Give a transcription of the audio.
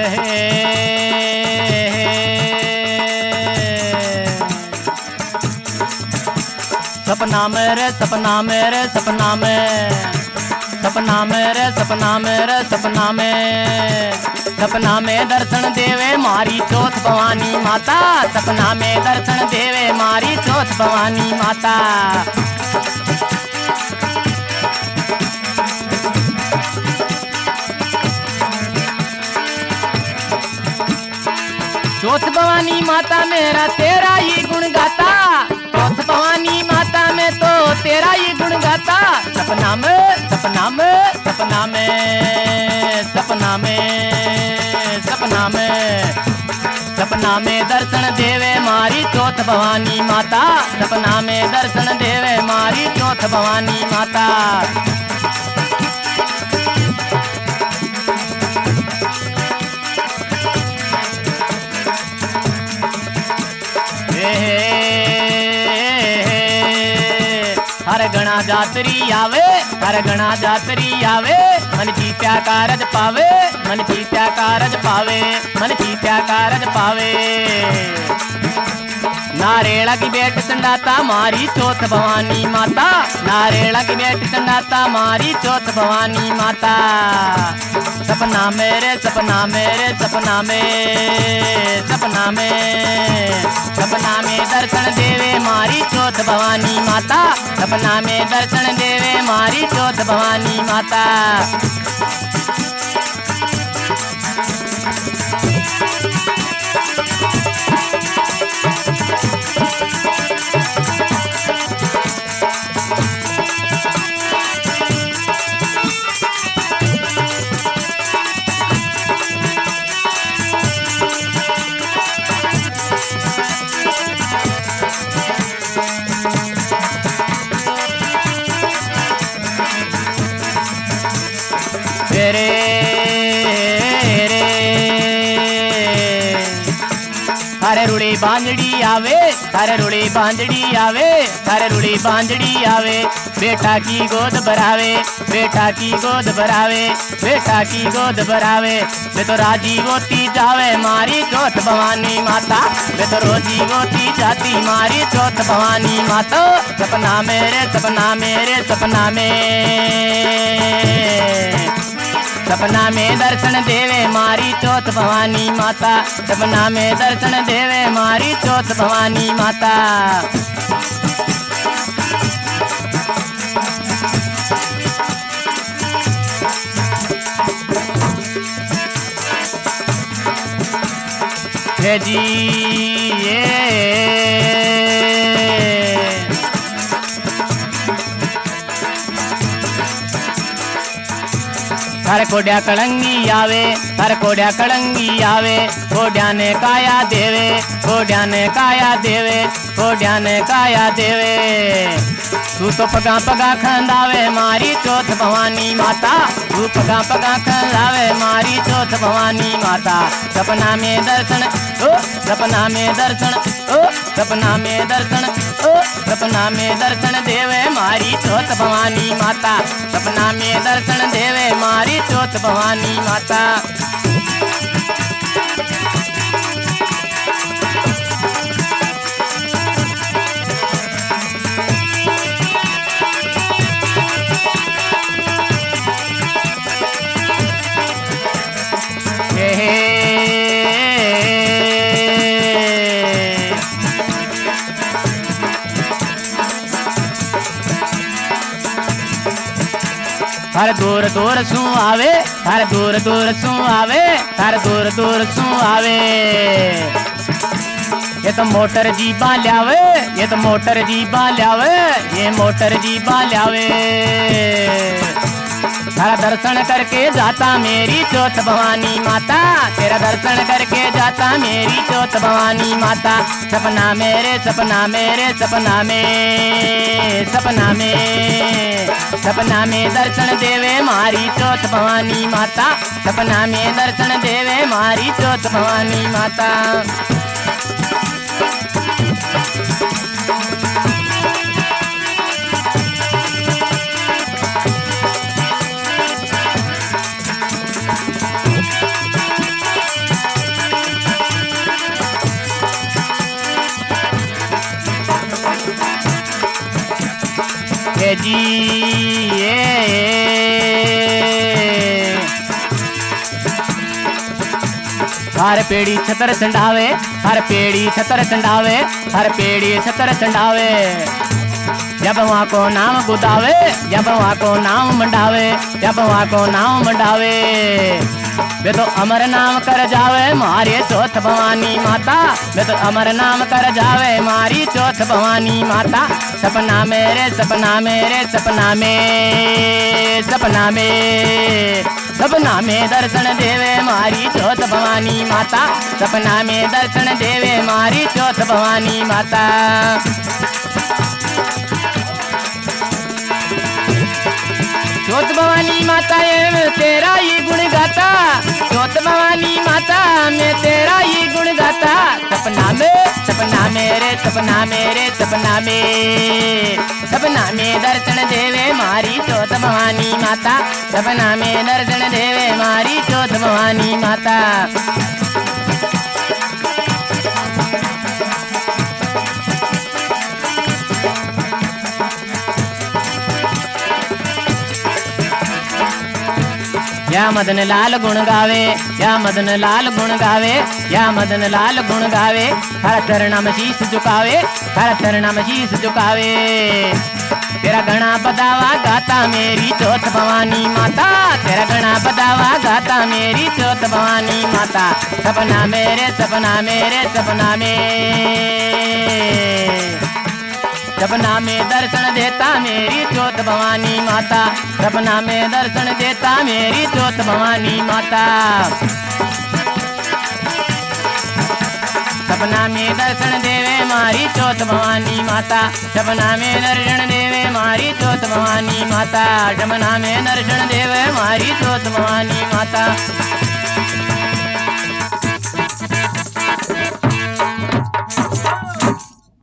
सपना में रे सपना में रे सपना में, सपना में रे सपना में रे सपना में, सपना में दर्शन देवे मारी चौथ भवानी माता, सपना में दर्शन देवे मारी चौथ भवानी माता। चौथ भवानी माता मेरा तेरा ही गुण गाता, चौथ भवानी माता में तो तेरा ही गुण गाता। सपना में सपना में सपना में सपना में सपना में, सपना में दर्शन देवे मारी चौथ भवानी माता, सपना में दर्शन देवे मारी चौथ भवानी माता। हर गणा जातरी आवे, हर गणा जातरी आवे, मन जीत्या कारज पावे, मन जीत्या कारज पावे, मन जीत्या कारज पावे। नारेड़ा की बेट चंडाता मारी चौथ भवानी माता, नारेड़ा की बेट चंडाता मारी चौथ भवानी माता। सपना मेरे सपना मेरे सपना में, सपना में, सपना में दर्शन देवे मारी चौथ भवानी माता, सपना में दर्शन देवे मारी चौथ भवानी माता। रे रे थारे रुड़ी बांजड़ी आवे, थारे रुड़ी बांजड़ी आवे, थारे रुड़ी बांजड़ी आवे। बेटा की गोद भरावे, बेटा की गोद भरावे, बेटा की गोद भरावे। वे तो राजी होती जावे मारी चौथ भवानी माता, वे तो रोजी होती जाती मारी चौथ भवानी माता। सपना मेरे सपना मेरे सपना में, सपना में दर्शन देवे मारी चौथ भवानी माता, सपना में दर्शन देवे मारी चौथ भवानी माता। हे जी हर कोड्या कड़ंगी आवे, हर कोड्या कड़ंगी आवे। कोड्या ने काया देवे, कोड्या ने काया देवे, कोड्या ने काया देवे। तू तो पगा पगा खंदावे मारी चौथ भवानी माता, तू पगा पगा खंदावे मारी चौथ भवानी माता। सपना में दर्शन ओ, सपना में दर्शन ओ, सपना में दर्शन ओ, सपना में दर्शन देवे मारी चौथ भवानी माता, सपना में दर्शन देवे मारी चौथ भवानी माता। हर दूर दूर सू आवे, हर दूर दूर सू आवे, हर दूर दूर सू आवे। ये तो मोटर जीबा ल्यावे, ये तो मोटर जीबा ल्यावे, ये मोटर जीबा ल्यावे। तेरा दर्शन करके जाता मेरी चौथ भवानी माता, तेरा दर्शन करके जाता मेरी चौथ भवानी माता। सपना मेरे सपना मेरे सपना में, सपना में, सपना में दर्शन देवे मारी चौथ भवानी माता, सपना में दर्शन देवे मारी चौथ भवानी माता। है जी। हर पेड़ी छतर चंडावे, हर पेड़ी छतर चंडावे, हर पेड़ी छतर चंडावे। जब वहाँ को नाम गुदावे, जब वहाँ को नाम मंडावे, जब वहाँ को नाम मंडावे। वे तो अमर नाम कर जावे मारी चौथ भवानी माता, वे तो अमर नाम कर जावे मारी चौथ भवानी माता। सपना मेरे सपना मेरे सपना में, सपना में, सपना में दर्शन देवे मारी चौथ भवानी माता, सपना में दर्शन देवे मारी चौथ भवानी माता। चौथ भवानी माता मैं तेरा ही गुण गाता, चौथ भवानी माता मैं तेरा ही गुण गाता। सपना में सपना मेरे सपना मेरे सपना में, सपना में दर्शन देवे मारी चौथ भवानी माता, सपना में दर्शन देवे मारी चौथ भवानी माता। या मदन लाल गुण गावे, या मदन लाल गुण गावे, या मदन लाल गुण गावे। हर चरणा में शीश झुकावे, हर चरणा में शीश झुकावे। तेरा गणा बदावा गाता मेरी चौथ भवानी माता, तेरा गणा बदावा गाता मेरी चौथ भवानी माता। सपना मेरे सपना मेरे सपना में, सपना में दर्शन देता मेरी चौथ भवानी माता, सपना में दर्शन देता मेरी चौथ भवानी माता। सपना में दर्शन देवे मारी चौथ भवानी माता, सपना में दर्शन देवे मारी चौथ भवानी माता, सपना में दर्शन देवे मारी चौथ भवानी माता।